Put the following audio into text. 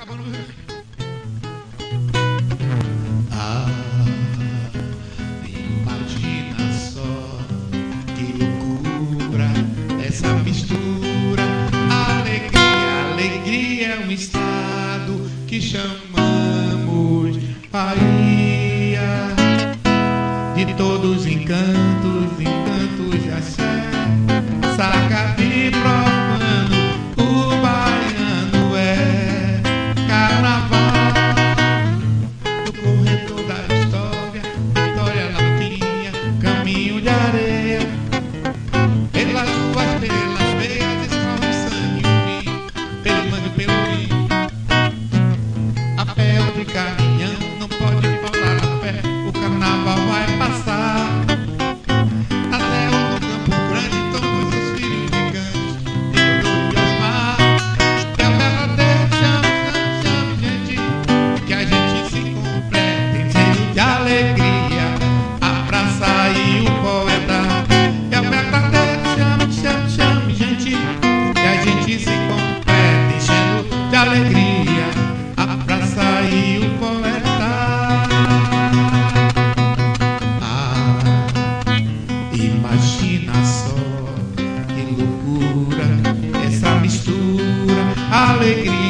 Ah, imagina só que loucura essa mistura. Alegria, alegria é um estado que chamamos Bahia. De todos os encantos, encantos de axé, saca de profano, o baiano é carnaval. No corredor da história, Vitória Lapinha, caminho de areia, pelas ruas, pelas veias, escorre o sangue e o vinho, pelo mangue, pelo vinho. A pé ou de caminhão, não pode faltar a pé, o carnaval vai passar. Na terra do Campo Grande, todos os filhos de Ganges, de Dodô e Osmar. Que a verdadeira chame, gente, que a gente se complete, cheio de alegria, a praça e o poeta. Que a verdadeira chame, gente, que a gente se complete, cheio de alegria, a praça e o poeta. Imagina só que loucura essa mistura. Alegria